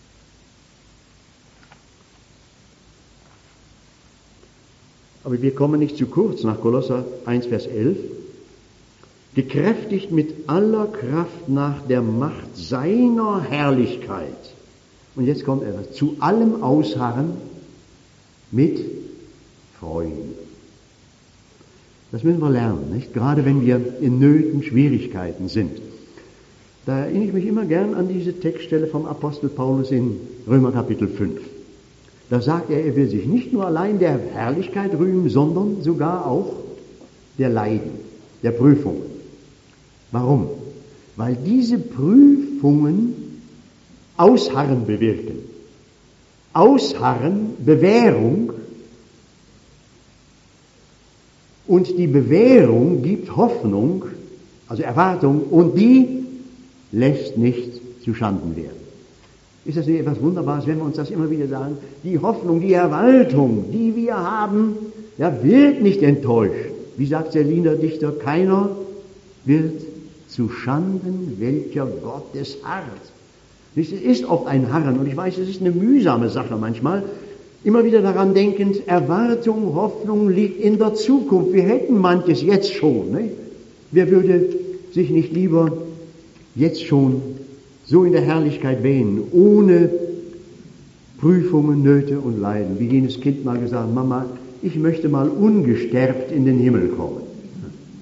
Speaker 1: Aber wir kommen nicht zu kurz nach Kolosser eins, Vers elf. Gekräftigt mit aller Kraft nach der Macht seiner Herrlichkeit. Und jetzt kommt etwas. Zu allem Ausharren mit Freuden. Das müssen wir lernen, nicht? Gerade wenn wir in Nöten, Schwierigkeiten sind. Da erinnere ich mich immer gern an diese Textstelle vom Apostel Paulus in Römer Kapitel fünf. Da sagt er, er will sich nicht nur allein der Herrlichkeit rühmen, sondern sogar auch der Leiden, der Prüfungen. Warum? Weil diese Prüfungen Ausharren bewirken. Ausharren, Bewährung. Und die Bewährung gibt Hoffnung, also Erwartung, und die lässt nicht zu Schanden werden. Ist das nicht etwas Wunderbares, wenn wir uns das immer wieder sagen? Die Hoffnung, die Erwartung, die wir haben, ja, wird nicht enttäuscht. Wie sagt der Liederdichter, keiner wird zu Schanden, welcher Gottes harrt. Es ist oft ein Harren, und ich weiß, es ist eine mühsame Sache manchmal, immer wieder daran denkend, Erwartung, Hoffnung liegt in der Zukunft. Wir hätten manches jetzt schon. Ne? Wer würde sich nicht lieber jetzt schon so in der Herrlichkeit wähnen, ohne Prüfungen, Nöte und Leiden? Wie jenes Kind mal gesagt, Mama, ich möchte mal ungestärkt in den Himmel kommen.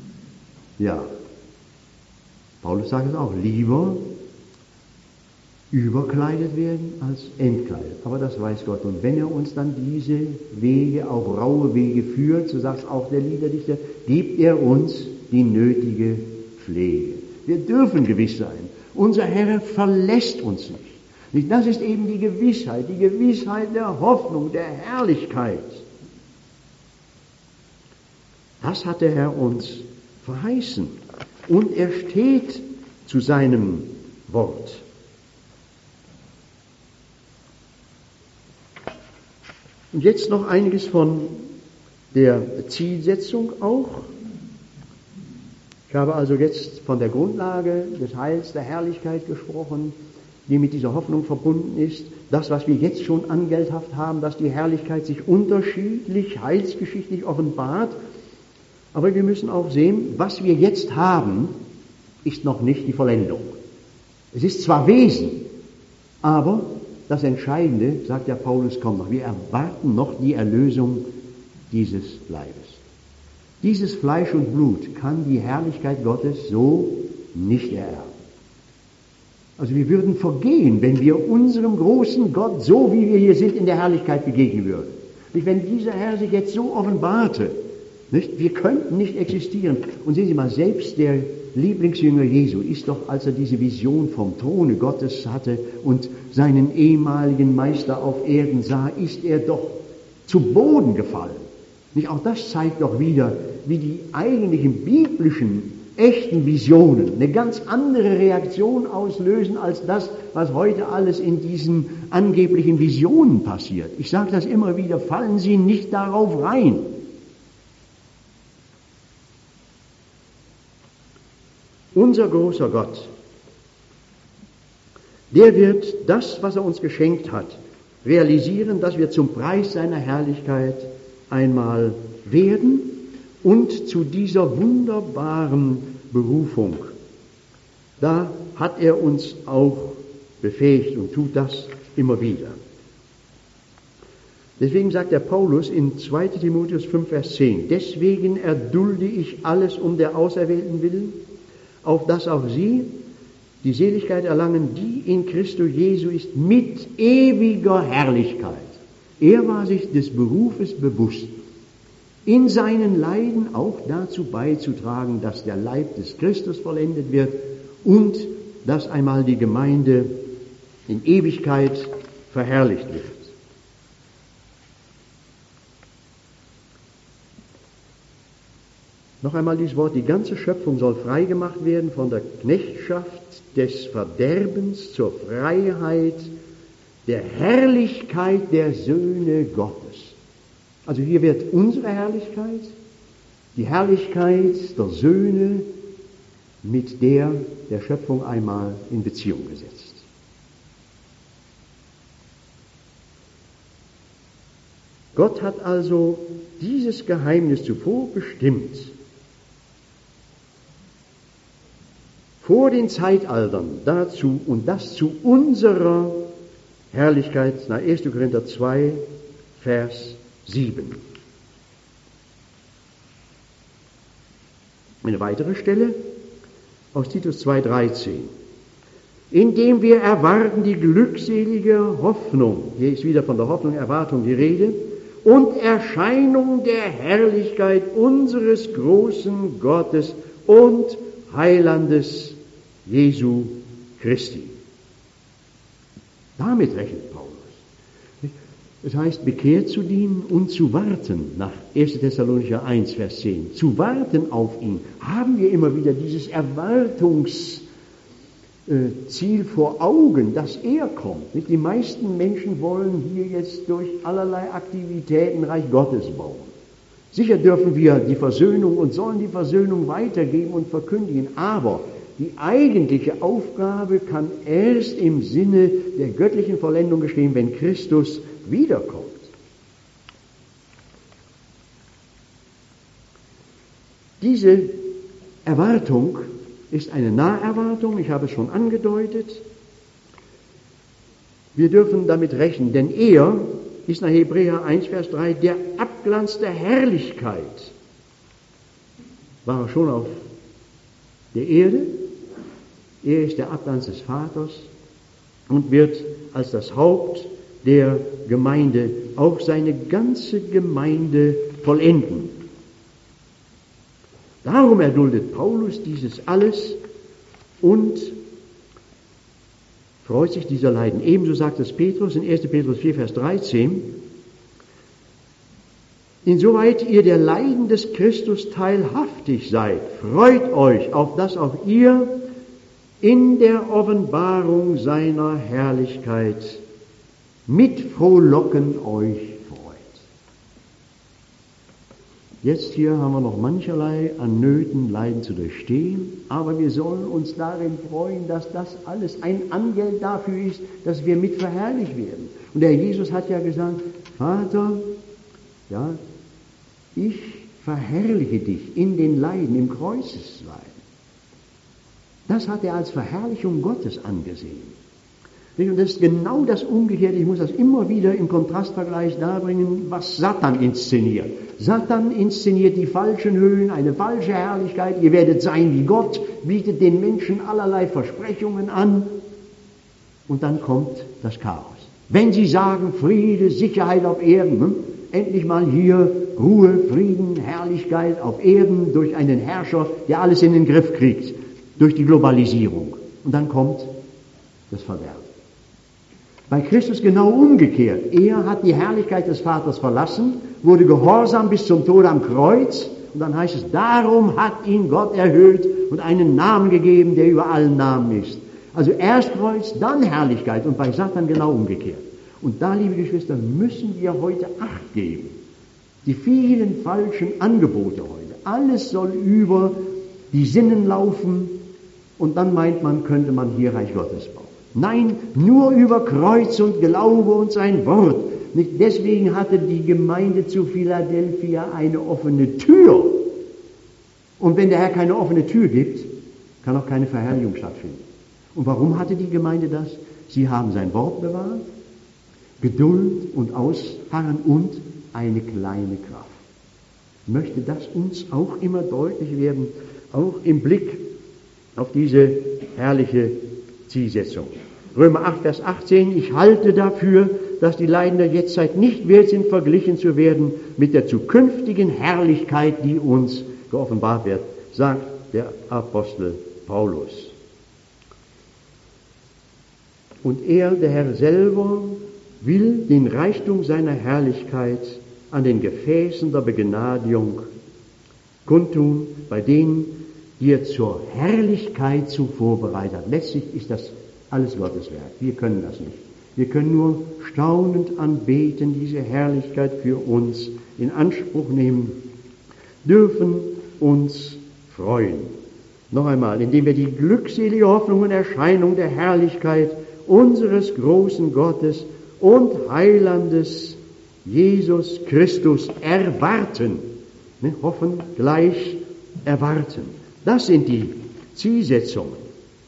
Speaker 1: Ja. Paulus sagt es auch, lieber überkleidet werden als entkleidet. Aber das weiß Gott. Und wenn er uns dann diese Wege, auch raue Wege führt, so sagt auch der Liederdichter, gibt er uns die nötige Pflege. Wir dürfen gewiss sein, unser Herr verlässt uns nicht. Das ist eben die Gewissheit, die Gewissheit der Hoffnung, der Herrlichkeit. Das hat der Herr uns verheißen. Und er steht zu seinem Wort. Und jetzt noch einiges von der Zielsetzung auch. Ich habe also jetzt von der Grundlage des Heils, der Herrlichkeit gesprochen, die mit dieser Hoffnung verbunden ist. Das, was wir jetzt schon angelthaft haben, dass die Herrlichkeit sich unterschiedlich, heilsgeschichtlich offenbart. Aber wir müssen auch sehen, was wir jetzt haben, ist noch nicht die Vollendung. Es ist zwar Wesen, aber das Entscheidende, sagt ja Paulus, kommt noch. Wir erwarten noch die Erlösung dieses Leibes. Dieses Fleisch und Blut kann die Herrlichkeit Gottes so nicht ererben. Also wir würden vergehen, wenn wir unserem großen Gott, so wie wir hier sind, in der Herrlichkeit begegnen würden. Nicht, wenn dieser Herr sich jetzt so offenbarte, nicht? Wir könnten nicht existieren. Und sehen Sie mal, selbst der Lieblingsjünger Jesu ist doch, als er diese Vision vom Throne Gottes hatte und seinen ehemaligen Meister auf Erden sah, ist er doch zu Boden gefallen. Nicht? Auch das zeigt doch wieder, wie die eigentlichen biblischen, echten Visionen eine ganz andere Reaktion auslösen als das, was heute alles in diesen angeblichen Visionen passiert. Ich sage das immer wieder, fallen Sie nicht darauf rein. Unser großer Gott, der wird das, was er uns geschenkt hat, realisieren, dass wir zum Preis seiner Herrlichkeit einmal werden und zu dieser wunderbaren Berufung. Da hat er uns auch befähigt und tut das immer wieder. Deswegen sagt der Paulus in zweiter Timotheus fünf, Vers zehn, deswegen erdulde ich alles um der Auserwählten willen, auf dass auch sie die Seligkeit erlangen, die in Christo Jesu ist, mit ewiger Herrlichkeit. Er war sich des Berufes bewusst, in seinen Leiden auch dazu beizutragen, dass der Leib des Christus vollendet wird und dass einmal die Gemeinde in Ewigkeit verherrlicht wird. Noch einmal dieses Wort, die ganze Schöpfung soll freigemacht werden von der Knechtschaft des Verderbens zur Freiheit der Herrlichkeit der Söhne Gottes. Also hier wird unsere Herrlichkeit, die Herrlichkeit der Söhne mit der der Schöpfung einmal in Beziehung gesetzt. Gott hat also dieses Geheimnis zuvor bestimmt, vor den Zeitaltern dazu und das zu unserer Herrlichkeit, nach erster Korinther zwei, Vers sieben. Eine weitere Stelle aus Titus zwei, dreizehn. Indem wir erwarten die glückselige Hoffnung, hier ist wieder von der Hoffnung, Erwartung die Rede, und Erscheinung der Herrlichkeit unseres großen Gottes und Heilandes Jesu Christi. Damit rechnet Paulus. Es heißt, bekehrt zu dienen und zu warten, nach erster Thessalonicher eins, Vers zehn. Zu warten auf ihn. Haben wir immer wieder dieses Erwartungsziel vor Augen, dass er kommt. Nicht? Die meisten Menschen wollen hier jetzt durch allerlei Aktivitäten Reich Gottes bauen. Sicher dürfen wir die Versöhnung und sollen die Versöhnung weitergeben und verkündigen, aber die eigentliche Aufgabe kann erst im Sinne der göttlichen Vollendung geschehen, wenn Christus wiederkommt. Diese Erwartung ist eine Naherwartung, ich habe es schon angedeutet. Wir dürfen damit rechnen, denn er ist nach Hebräer eins, Vers drei, der Abglanz der Herrlichkeit. War er schon auf der Erde? Er ist der Abglanz des Vaters. und wird als das Haupt der Gemeinde auch seine ganze Gemeinde vollenden. Darum erduldet Paulus dieses alles und freut sich dieser Leiden. Ebenso sagt es Petrus in erster Petrus vier, Vers dreizehn, insoweit ihr der Leiden des Christus teilhaftig seid, freut euch, auf dass auch ihr in der Offenbarung seiner Herrlichkeit mit Frohlocken euch freut. Jetzt hier haben wir noch mancherlei an Nöten, Leiden zu durchstehen, aber wir sollen uns darin freuen, dass das alles ein Angeld dafür ist, dass wir mit verherrlicht werden. Und der Jesus hat ja gesagt, Vater, ja, ich verherrliche dich in den Leiden, im Kreuzesleiden. Das hat er als Verherrlichung Gottes angesehen. Und das ist genau das Umgekehrte. Ich muss das immer wieder im Kontrastvergleich darbringen, was Satan inszeniert. Satan inszeniert die falschen Höhen, eine falsche Herrlichkeit. Ihr werdet sein wie Gott, bietet den Menschen allerlei Versprechungen an. Und dann kommt das Chaos. Wenn sie sagen, Friede, Sicherheit auf Erden, hm? endlich mal hier Ruhe, Frieden, Herrlichkeit auf Erden durch einen Herrscher, der alles in den Griff kriegt, durch die Globalisierung. Und dann kommt das Verderben. Bei Christus genau umgekehrt. Er hat die Herrlichkeit des Vaters verlassen, wurde gehorsam bis zum Tod am Kreuz. Und dann heißt es, darum hat ihn Gott erhöht und einen Namen gegeben, der über allen Namen ist. Also erst Kreuz, dann Herrlichkeit und bei Satan genau umgekehrt. Und da, liebe Geschwister, müssen wir heute Acht geben. Die vielen falschen Angebote heute. Alles soll über die Sinnen laufen und dann meint man, könnte man hier Reich Gottes bauen. Nein, nur über Kreuz und Glaube und sein Wort. Nicht deswegen hatte die Gemeinde zu Philadelphia eine offene Tür. Und wenn der Herr keine offene Tür gibt, kann auch keine Verherrlichung stattfinden. Und warum hatte die Gemeinde das? Sie haben sein Wort bewahrt, Geduld und Ausharren und eine kleine Kraft. Möchte das uns auch immer deutlich werden, auch im Blick auf diese herrliche Zielsetzung. Römer acht, Vers achtzehn, ich halte dafür, dass die Leiden der Jetztzeit nicht wert sind, verglichen zu werden mit der zukünftigen Herrlichkeit, die uns geoffenbart wird, sagt der Apostel Paulus. Und er, der Herr selber, will den Reichtum seiner Herrlichkeit an den Gefäßen der Begnadigung kundtun, bei denen, die er zur Herrlichkeit zuvor bereitet hat. Letztlich ist das alles Gottes Werk. Wir können das nicht. Wir können nur staunend anbeten, diese Herrlichkeit für uns in Anspruch nehmen, dürfen uns freuen. Noch einmal, indem wir die glückselige Hoffnung und Erscheinung der Herrlichkeit unseres großen Gottes und Heilandes Jesus Christus erwarten. Ne, hoffen gleich erwarten. Das sind die Zielsetzungen.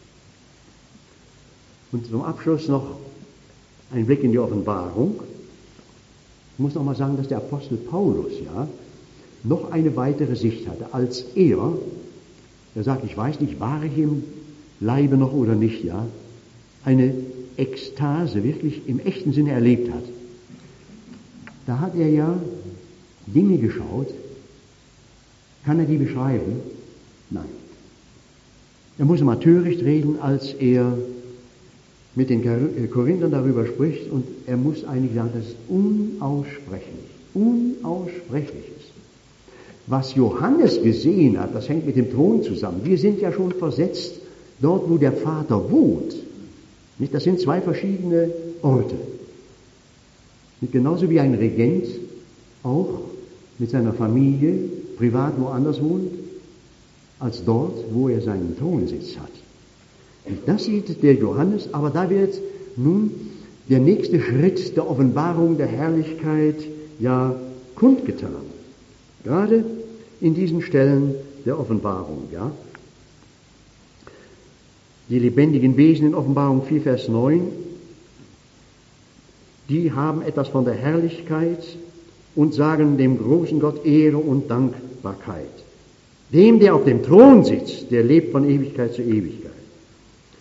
Speaker 1: Und zum Abschluss noch ein Blick in die Offenbarung. Ich muss noch mal sagen, dass der Apostel Paulus ja noch eine weitere Sicht hatte, als er, er sagt, ich weiß nicht, war ich im Leibe noch oder nicht, ja, eine Ekstase wirklich im echten Sinne erlebt hat. Da hat er ja Dinge geschaut. Kann er die beschreiben? Nein. Er muss mal töricht reden, als er mit den Korinthern darüber spricht, und er muss eigentlich sagen, das ist unaussprechlich. Unaussprechlich ist. Was Johannes gesehen hat, das hängt mit dem Thron zusammen. Wir sind ja schon versetzt dort, wo der Vater wohnt. Nicht? Das sind zwei verschiedene Orte. Nicht? Genauso wie ein Regent auch mit seiner Familie privat woanders wohnt, als dort, wo er seinen Thronsitz hat. Und das sieht der Johannes, aber da wird nun der nächste Schritt der Offenbarung der Herrlichkeit ja kundgetan. Gerade in diesen Stellen der Offenbarung, ja. Die lebendigen Wesen in Offenbarung vier, Vers neun, die haben etwas von der Herrlichkeit und sagen dem großen Gott Ehre und Dankbarkeit. Dem, der auf dem Thron sitzt, der lebt von Ewigkeit zu Ewigkeit.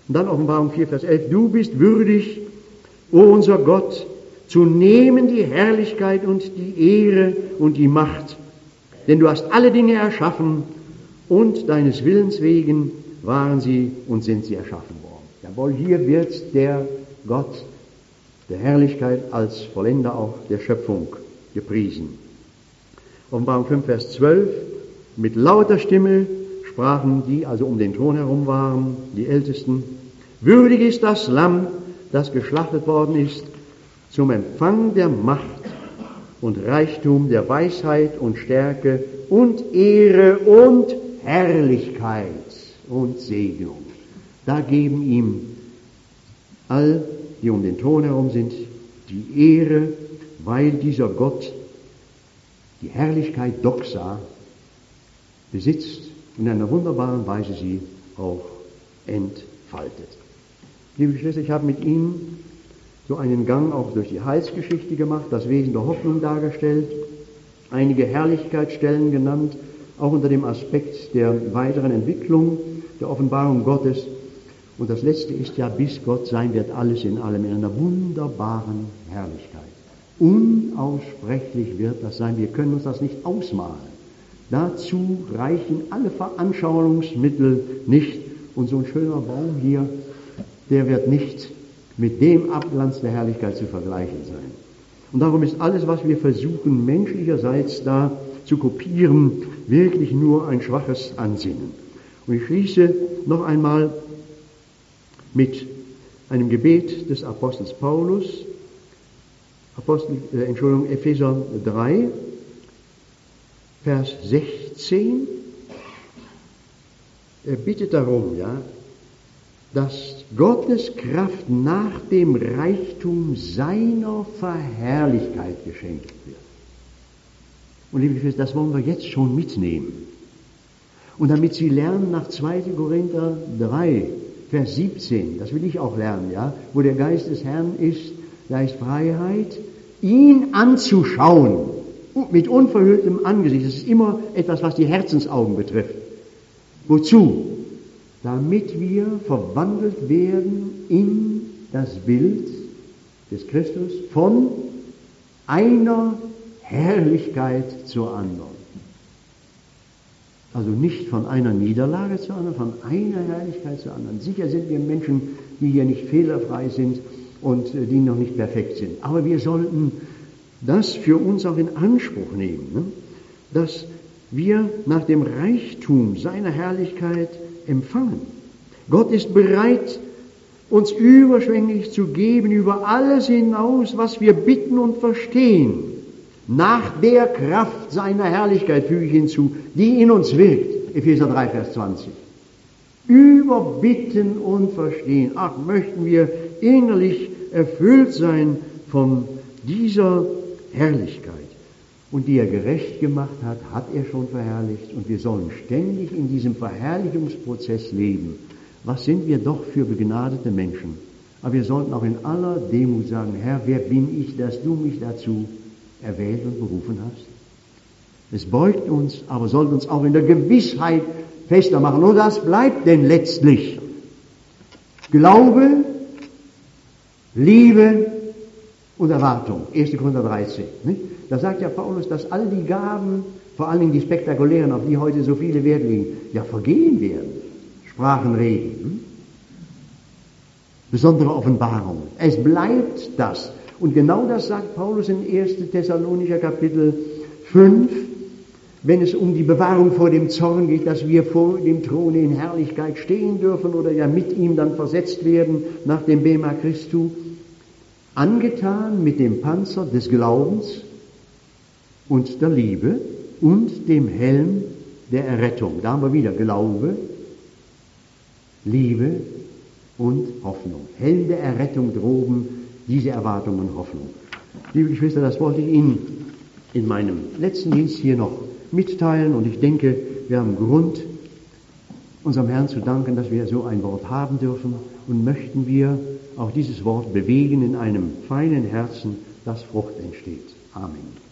Speaker 1: Und dann Offenbarung vier, Vers elf, du bist würdig, o unser Gott, zu nehmen die Herrlichkeit und die Ehre und die Macht, denn du hast alle Dinge erschaffen und deines Willens wegen waren sie und sind sie erschaffen worden. Jawohl, hier wird der Gott der Herrlichkeit als Vollender auch der Schöpfung gepriesen. Offenbarung fünf, Vers zwölf, mit lauter Stimme sprachen die, also um den Thron herum waren, die Ältesten, würdig ist das Lamm, das geschlachtet worden ist, zum Empfang der Macht und Reichtum, der Weisheit und Stärke und Ehre und Herrlichkeit und Segnung. Da geben ihm all, die um den Thron herum sind, die Ehre, weil dieser Gott die Herrlichkeit Doxa besitzt und in einer wunderbaren Weise sie auch entfaltet. Liebe Geschwister, ich habe mit Ihnen so einen Gang auch durch die Heilsgeschichte gemacht, das Wesen der Hoffnung dargestellt, einige Herrlichkeitsstellen genannt, auch unter dem Aspekt der weiteren Entwicklung der Offenbarung Gottes. Und das Letzte ist ja, bis Gott sein wird, alles in allem, in einer wunderbaren Herrlichkeit. Unaussprechlich wird das sein, wir können uns das nicht ausmalen. Dazu reichen alle Veranschauungsmittel nicht. Und so ein schöner Baum hier, der wird nicht mit dem Abglanz der Herrlichkeit zu vergleichen sein. Und darum ist alles, was wir versuchen, menschlicherseits da zu kopieren, wirklich nur ein schwaches Ansinnen. Und ich schließe noch einmal mit einem Gebet des Apostels Paulus, Apostel, äh, Entschuldigung, Epheser drei, Vers sechzehn. Er bittet darum, ja, dass Gottes Kraft nach dem Reichtum seiner Verherrlichkeit geschenkt wird. Und liebe Geschwister, das wollen wir jetzt schon mitnehmen. Und damit Sie lernen nach zweiter Korinther drei, Vers siebzehn, das will ich auch lernen, ja, wo der Geist des Herrn ist, da ist Freiheit, ihn anzuschauen, mit unverhülltem Angesicht. Das ist immer etwas, was die Herzensaugen betrifft. Wozu? Damit wir verwandelt werden in das Bild des Christus von einer Herrlichkeit zur anderen. Also nicht von einer Niederlage zur anderen, von einer Herrlichkeit zur anderen. Sicher sind wir Menschen, die hier nicht fehlerfrei sind und die noch nicht perfekt sind. Aber wir sollten das für uns auch in Anspruch nehmen, ne? Dass wir nach dem Reichtum seiner Herrlichkeit empfangen. Gott ist bereit, uns überschwänglich zu geben über alles hinaus, was wir bitten und verstehen. Nach der Kraft seiner Herrlichkeit, füge ich hinzu, die in uns wirkt. Epheser drei, Vers zwanzig. Über Bitten und Verstehen. Ach, möchten wir innerlich erfüllt sein von dieser Herrlichkeit. Und die er gerecht gemacht hat, hat er schon verherrlicht. Und wir sollen ständig in diesem Verherrlichungsprozess leben. Was sind wir doch für begnadete Menschen? Aber wir sollten auch in aller Demut sagen, Herr, wer bin ich, dass du mich dazu erwählt und berufen hast? Es beugt uns, aber sollte uns auch in der Gewissheit fester machen. Und das bleibt denn letztlich Glaube, Liebe und Erwartung. erster Korinther dreizehn. Nicht? Da sagt ja Paulus, dass all die Gaben, vor allen Dingen die spektakulären, auf die heute so viele Wert liegen, ja vergehen werden. Sprachen, Reden. Hm? Besondere Offenbarungen. Es bleibt das. Und genau das sagt Paulus in erster Thessalonicher Kapitel fünf, wenn es um die Bewahrung vor dem Zorn geht, dass wir vor dem Throne in Herrlichkeit stehen dürfen oder ja mit ihm dann versetzt werden nach dem Bema Christu, angetan mit dem Panzer des Glaubens und der Liebe und dem Helm der Errettung. Da haben wir wieder Glaube, Liebe und Hoffnung. Helm der Errettung droben diese Erwartung und Hoffnung. Liebe Geschwister, das wollte ich Ihnen in meinem letzten Dienst hier noch mitteilen und ich denke, wir haben Grund, unserem Herrn zu danken, dass wir so ein Wort haben dürfen und möchten wir auch dieses Wort bewegen in einem feinen Herzen, das Frucht entsteht. Amen.